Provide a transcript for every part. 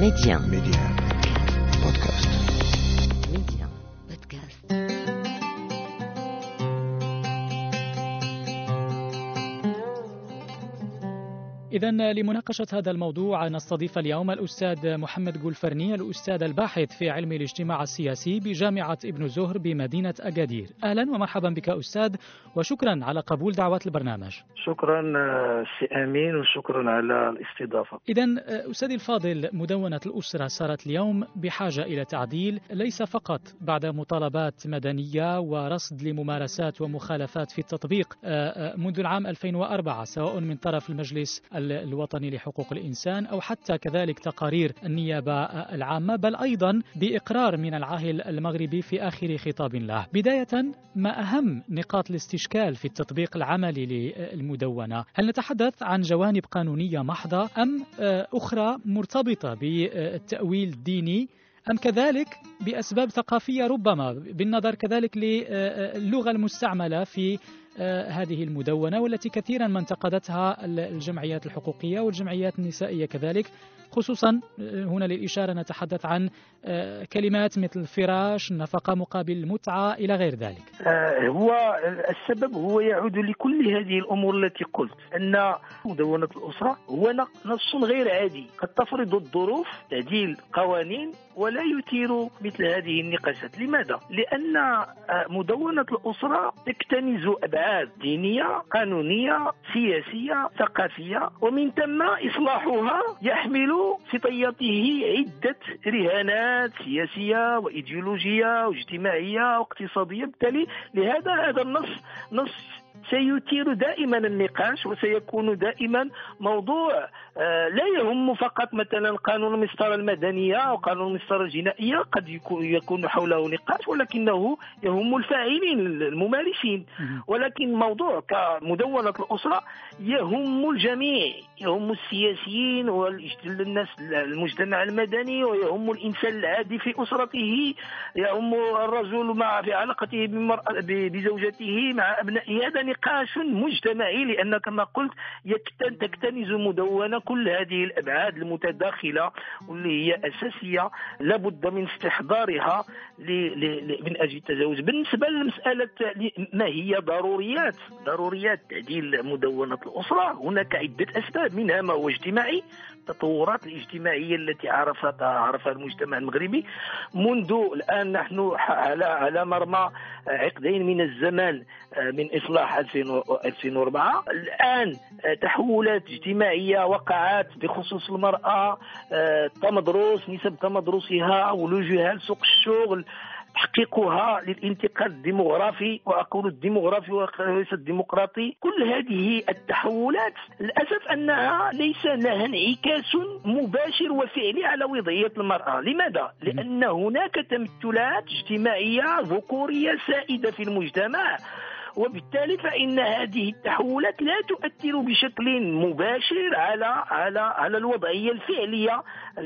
Média بودكاست. Média Podcast. إذن لمناقشة هذا الموضوع نستضيف اليوم الأستاذ محمد قلفرني، الأستاذ الباحث في علم الاجتماع السياسي بجامعة ابن زهر بمدينة أكادير. أهلا ومرحبا بك أستاذ، وشكرا على قبول دعوة البرنامج. شكرا سي أمين، وشكرا على الاستضافة. إذن أستاذي الفاضل، مدونة الأسرة صارت اليوم بحاجة إلى تعديل، ليس فقط بعد مطالبات مدنية ورصد لممارسات ومخالفات في التطبيق منذ العام 2004 سواء من طرف المجلس الوطني لحقوق الإنسان أو حتى كذلك تقارير النيابة العامة، بل أيضا بإقرار من العاهل المغربي في آخر خطاب له. بداية، ما أهم نقاط الاستشكال في التطبيق العملي للمدونة؟ هل نتحدث عن جوانب قانونية محضة أم أخرى مرتبطة بالتأويل الديني أم كذلك بأسباب ثقافية ربما، بالنظر كذلك للغة المستعملة في هذه المدونة، والتي كثيرا ما انتقدتها الجمعيات الحقوقية والجمعيات النسائية كذلك، خصوصا هنا للإشارة نتحدث عن كلمات مثل فراش، نفقة مقابل المتعة إلى غير ذلك. هو السبب هو يعود لكل هذه الأمور التي قلت، أن مدونة الأسرة هو نص غير عادي قد تفرض الظروف تعديل قوانين ولا يثير مثل هذه النقاشات. لماذا؟ لأن مدونة الأسرة تكتنز أبعاد دينية، قانونية، سياسية، ثقافية، ومن ثم إصلاحها يحمل في طياته عدة رهانات سياسية وإيديولوجية واجتماعية واقتصادية. بالتالي هذا النص سيثير دائما النقاش، وسيكون دائما موضوع لا يهم فقط مثلا قانون المسطرة المدنية أو قانون المسطرة الجنائية، قد يكون حوله نقاش، ولكنه يهم الفاعلين الممارسين. ولكن موضوع كمدونة الأسرة يهم الجميع، يهم السياسيين والناس، المجتمع المدني، ويهم الإنسان العادي في أسرته، يهم الرجل في علاقته بزوجته مع أبنائه. هذا نقاش مجتمعي، لأن كما قلت تكتنز مدونة كل هذه الأبعاد المتداخلة واللي هي أساسية لابد من استحضارها من أجل التجاوز. بالنسبة لمسألة ما هي ضروريات تعديل مدونة الأسرة، هناك عدة أسباب، منها ما هو اجتماعي، التطورات الاجتماعية التي عرفها المجتمع المغربي منذ الآن. نحن على مرمى عقدين من الزمان من إصلاح 2004. الآن تحولات اجتماعية وقعت بخصوص المرأة، تمدرس، نسب تمدرسها، ولوجها لسوق الشغل، تحقيقها للانتقال الديموغرافي، وأقول الديموغرافي وليس الديمقراطي. كل هذه التحولات للأسف أنها ليس لها انعكاس مباشر وفعلي على وضعية المرأة. لماذا؟ لأن هناك تمثلات اجتماعية ذكورية سائدة في المجتمع، وبالتالي فإن هذه التحولات لا تؤثر بشكل مباشر على الوضعية الفعلية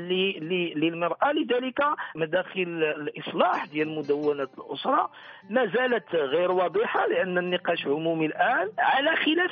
للمرأة. لذلك مداخل الإصلاح ديال مدونة الأسرة ما زالت غير واضحة، لأن النقاش عمومي الآن على خلاف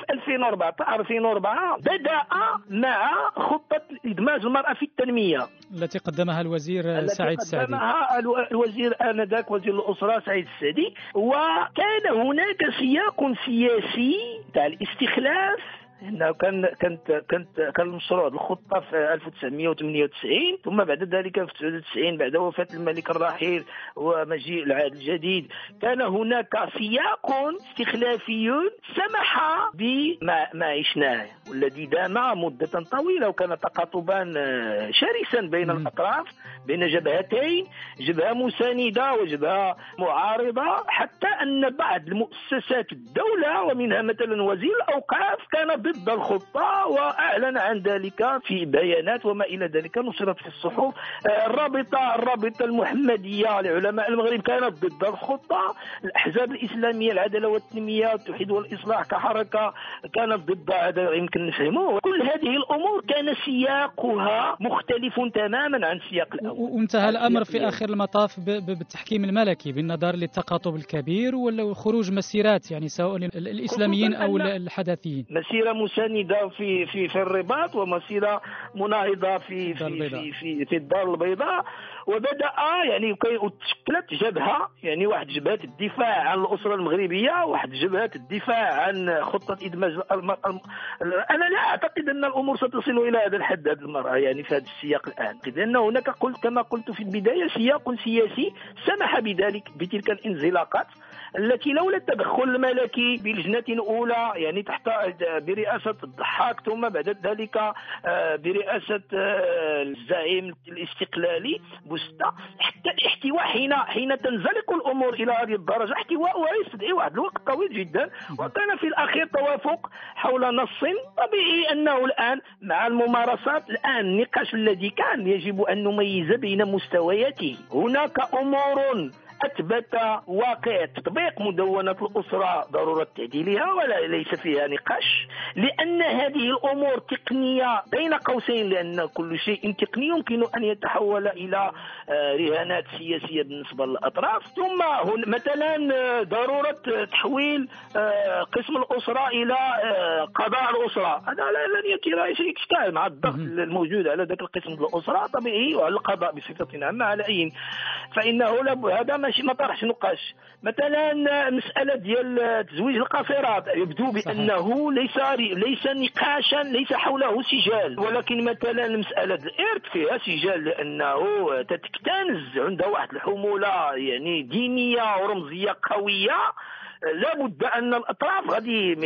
2004 بدأ مع خطة إدماج المرأة في التنمية التي قدمها الوزير سعيد السعدي. قدمها الوزير آنذاك وزير الأسرة سعيد السعدي، وكان هناك سياق سياسي تاع الاستخلاف. إنه كان المشروع الخطة في 1998، ثم بعد ذلك في 99 بعد وفاة الملك الرحيل ومجيء العهد الجديد كان هناك سياق استخلافي سمح بما عشناه، والذي دام مدة طويلة، وكان تقاطبا شرسا بين الأطراف، بين جبهتين، جبهة مساندة وجبهة معارضة، حتى أن بعض المؤسسات الدولة ومنها مثلا وزير الأوقاف كان ضد الخطة، وأعلن عن ذلك في بيانات وما إلى ذلك نشرت في الصحف. الرابطة المحمدية لعلماء المغرب كانت ضد الخطة. الأحزاب الإسلامية العدالة والتنمية والتوحيد والإصلاح كحركة كانت ضد، هذا يمكن نفهمه. كل هذه الأمور كان سياقها مختلف تماما عن السياق الأول، وانتهى الأمر في آخر المطاف بالتحكيم الملكي بالنظر للتقاطب الكبير وخروج مسيرات، يعني سواء الإسلاميين أو الحداثيين. مسيرة مساندة في الرباط، ومسيرة مناهضة في الدار البيضاء، وبدأ يعني تشكلت جبهة، يعني واحد جبهة الدفاع عن الأسرة المغربية، واحد جبهة الدفاع عن خطة إدماج أنا لا أعتقد أن الأمور ستصل إلى هذا الحد هذه المرة، يعني في هذا السياق الآن، لأن هناك كما قلت في البداية سياق سياسي سمح بتلك الانزلاقات التي لولا التدخل الملكي بلجنة أولى يعني تحت برئاسة الضحاك، ثم بعد ذلك برئاسة الزعيم الاستقلالي بوستا، حتى الاحتواء حين تنزلق الأمور إلى هذه الدرجة احتواء يستدعي واحد الوقت طويل جدا، وكان في الأخير توافق حول نص طبيعي أنه الآن مع الممارسات الآن النقاش الذي كان يجب أن نميز بين مستوياته. هناك أمور أثبت واقع تطبيق مدونة الأسرة ضرورة تعديلها ولا ليس فيها نقاش، لأن هذه الأمور تقنية بين قوسين، لأن كل شيء تقني يمكن أن يتحول إلى رهانات سياسية بالنسبة للأطراف. ثم مثلا ضرورة تحويل قسم الأسرة إلى قضاء الأسرة، هذا لن يكون شيء إشكال مع الضغط الموجود على ذاك القسم الأسرة طبيعي، وعلى القضاء بصفة عامة على أي، فإنه هذا ماشي ما طرحش نقاش. مثلا مسألة ديال تزويج القاصرات يبدو بأنه ليس نقاشا، ليس حوله سجال، ولكن مثلا مسألة الإرث فيها سجال، لأنه تتكتنز عندها واحد الحمولة يعني دينية ورمزية قوية، لا بد أن الأطراف غادي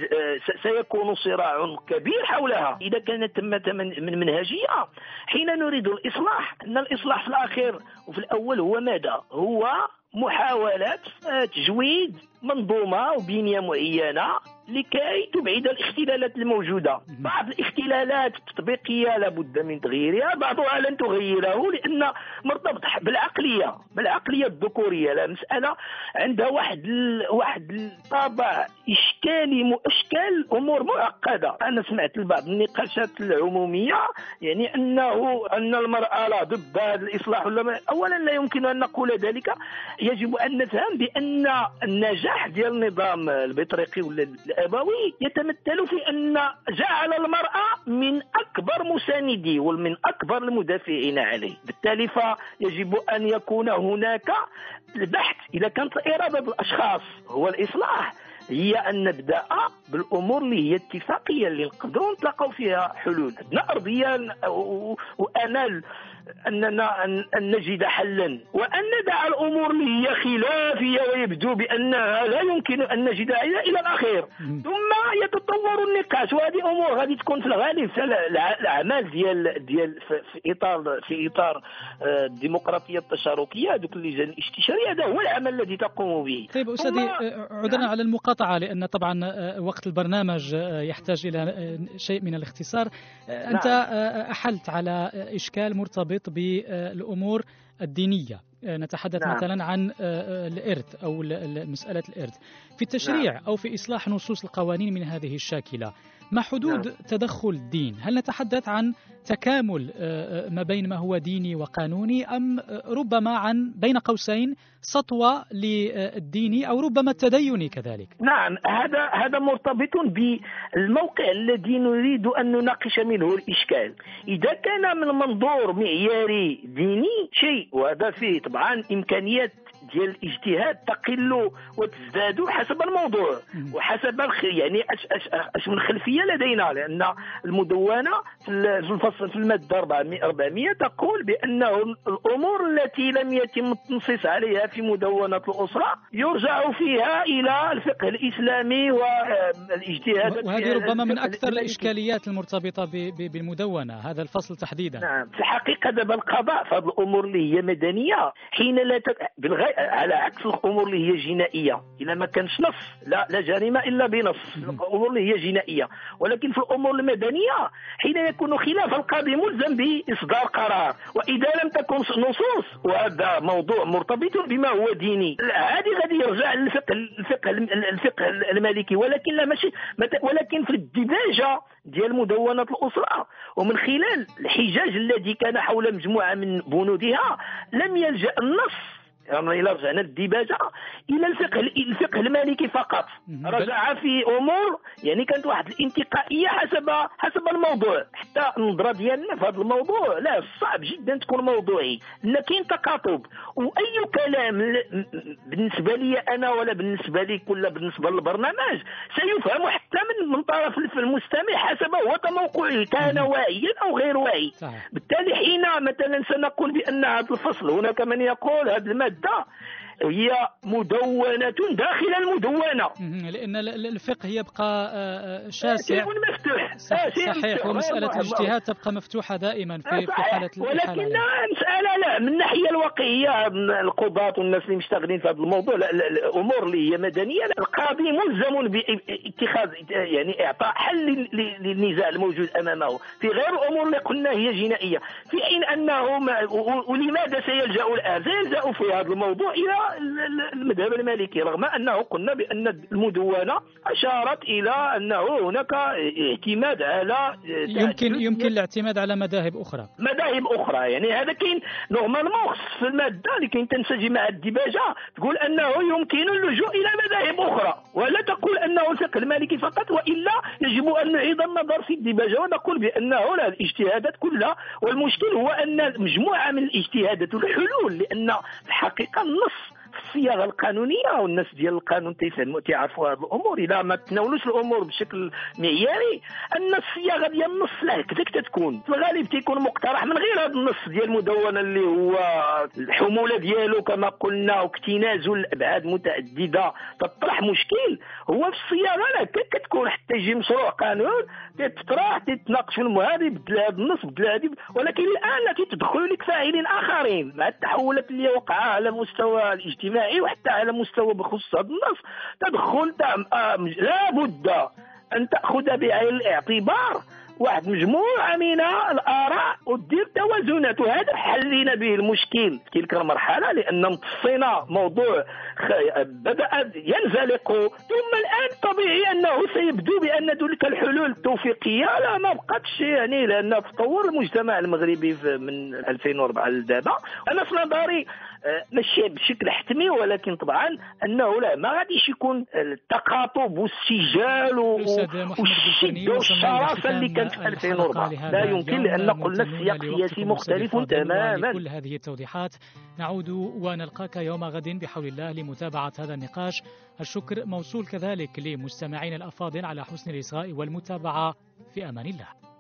سيكون صراع كبير حولها إذا كانت من منهجية. حين نريد الإصلاح، أن الإصلاح في الأخير وفي الأول هو ماذا؟ هو محاولة تجويد منظومة وبنية معينة لكي تبعد الاختلالات الموجودة. بعض الاختلالات التطبيقية لابد من تغييرها، بعضها لن تغيره لأن مرتبط بالعقلية الذكورية. لا مسألة عندها واحد الطابع إشكالي مؤشكل، أمور معقدة. أنا سمعت بعض النقاشات العمومية يعني أن المرأة لا ضد هذا الإصلاح ولا أولا لا يمكن أن نقول ذلك. يجب أن نفهم بأن النجاح ديال النظام البطريقي ولا الأبوي يتمثل في أن جعل المرأة من أكبر مساندي ومن أكبر المدافعين عليه، بالتالي فيجب أن يكون هناك البحث. إذا كانت إرادة الأشخاص هو الإصلاح، هي أن نبدأ بالأمور اللي هي اتفاقية اللي نقدروا نتلاقوا فيها حلول. عندنا أرضية وأمل أن نجد حلا، وأن ندع الأمور اللي هي خلافية ويبدو بأنها لا يمكن أن نجدها إلى الأخير، ثم يتطور النقاش. وهذه أمور غادي تكون في الغالب في الأعمال ديال في إطار الديمقراطية التشاركية، ذوك اللجان الاستشارية، هذا هو العمل الذي تقوم به. طيب أستاذي، عدنا على المقاطعة لأن طبعا وقت البرنامج يحتاج إلى شيء من الاختصار. أنت أحلت على إشكال مرتبط بالأمور الدينية، نتحدث مثلا عن الإرث أو مسألة الإرث في التشريع أو في إصلاح نصوص القوانين من هذه الشاكلة. مع حدود تدخل الدين، هل نتحدث عن تكامل ما بين ما هو ديني وقانوني، أم ربما عن بين قوسين سطوة للديني أو ربما التديني كذلك؟ نعم، هذا مرتبط بالموقع الذي نريد أن نناقش منه الإشكال. إذا كان من منظور معياري ديني شيء، وهذا فيه طبعا إمكانيات ديال الاجتهاد تقل وتزداد حسب الموضوع وحسب يعني اش من خلفيه لدينا، لان المدونه في الفصل في الماده 400 تقول بانه الامور التي لم يتم التنصيص عليها في مدونه الاسره يرجع فيها الى الفقه الاسلامي والاجتهاد. وهذه ربما من اكثر الاشكاليات المرتبطه بالمدونه، هذا الفصل تحديدا. نعم، في الحقيقه دابا القضاء في هذه الامور اللي هي مدنيه حين لا على عكس الامور اللي هي جنائيه، اذا ما كانش نص لا جريمه الا بنص، الامور اللي هي جنائيه. ولكن في الامور المدنيه حين يكون خلاف القاضي ملزم باصدار قرار، واذا لم تكن نصوص وهذا موضوع مرتبط بما هو ديني، هذه غادي يرجع للفقه المالكي. ولكن لا ماشي، ولكن في الدباجه ديال مدونة الأسرة ومن خلال الحجاج الذي كان حول مجموعة من بنودها لم يلجأ النص يعني إلا رجعنا الديباجة إلى الفقه المالكي فقط، رجع في أمور يعني كانت واحد الانتقائية حسب الموضوع. حتى النظرة ديالنا في هذا الموضوع لا صعب جدا تكون موضوعي، لأن كاين تقاطب، وأي كلام بالنسبة لي أنا ولا بالنسبة لي ولا بالنسبة للبرنامج سيفهم حتى من طرف المستمع حسب هو تموقعه، كان واعيا أو غير واعي. بالتالي حين مثلا سنقول بأن هذا الفصل، هناك من يقول هذه المادة هي مدونة داخل المدونة، لأن الفقه يبقى شاسع مفتوح. صحيح، ومسألة الاجتهاد تبقى مفتوحة دائما في حالة ولكن مسألة لا من الناحية الواقعية، القضاة والناس اللي مشتغلين في هذا الموضوع، الأمور اللي هي مدنية، القاضي ملزم باتخاذ يعني إعطاء حل للنزاع الموجود أمامه في غير الأمور اللي قلنا هي جنائية، في حين أنه ولماذا سيلجأ الآن؟ سيلجأ في هذا الموضوع إلى المذهب المالكي، رغم أنه قلنا بأن المدونة أشارت إلى أنه هناك اعتماد على يمكن الاعتماد على مذاهب أخرى، يعني هذا كاين نورمالمون في المادة اللي كاين تنسجم مع الديباجة تقول أنه يمكن اللجوء إلى مذاهب أخرى، ولا تقول أنه الفقه المالكي فقط، وإلا يجب أن نعيد النظر في الديباجة ونقول بأنه لا، الاجتهادات كلها، والمشكل هو أن مجموعة من الاجتهادات والحلول، لأن الحقيقة النص في الصياغه القانونيه والناس ديال القانون تيعرفوا هذه الامور، اذا ما تناولوش الامور بشكل معياري ان الصياغه ديال النص لا هكذاك تتكون في الغالب تيكون مقترح من غير هذا النص ديال المدونه اللي هو الحموله ديالو كما قلنا واكتنازه الابعاد متعدده تطرح مشكل. هو في الصياغه لا كتكون حتى يجي مشروع قانون تطرح تتناقش في المهادي بدل هذا النص بدل هذه، ولكن الان تدخل لك فاعلين اخرين مع التحولات اللي وقع على المستوى الاجتماعي وحتى على مستوى بخصوص هذا النص تدخل لا بد ان تاخذ بعين الاعتبار واحد مجموعه من الاراء ودير توازنات، وهذا حلينا به المشكل في تلك المرحله لان امتصينا موضوع بدا ينزلق، ثم الان طبيعي انه سيبدو بان تلك الحلول التوفيقيه لا ما بقتش، يعني لان تطور المجتمع المغربي من 2004 لدابا انا في نظري ماشي بشكل حتمي، ولكن طبعا انه لا ما غاديش يكون التقاطب والسجال والشده والشراسه اللي كانت في 2004 لا يمكن، لان قلنا السياق السياسي مختلف تماما. كل هذه التوضيحات نعود ونلقاك يوم غد بحول الله لمتابعه هذا النقاش. الشكر موصول كذلك لمستمعين الافاضل على حسن الاصغاء والمتابعه، في امان الله.